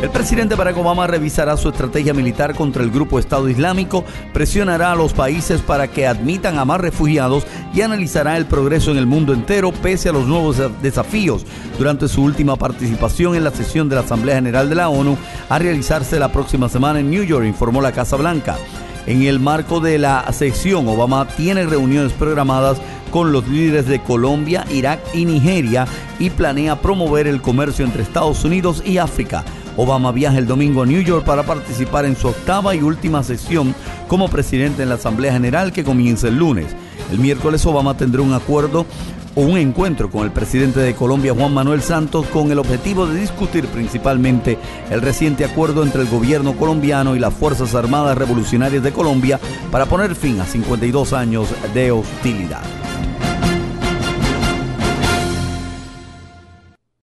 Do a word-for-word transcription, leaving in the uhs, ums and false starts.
El presidente Barack Obama revisará su estrategia militar contra el grupo Estado Islámico, presionará a los países para que admitan a más refugiados y analizará el progreso en el mundo entero pese a los nuevos desafíos durante su última participación en la sesión de la Asamblea General de la ONU a realizarse la próxima semana en New York, informó la Casa Blanca. En el marco de la sesión, Obama tiene reuniones programadas con los líderes de Colombia, Irak y Nigeria y planea promover el comercio entre Estados Unidos y África. Obama viaja el domingo a New York para participar en su octava y última sesión como presidente en la Asamblea General que comienza el lunes. El miércoles Obama tendrá un acuerdo o un encuentro con el presidente de Colombia, Juan Manuel Santos, con el objetivo de discutir principalmente el reciente acuerdo entre el gobierno colombiano y las Fuerzas Armadas Revolucionarias de Colombia para poner fin a cincuenta y dos años de hostilidad.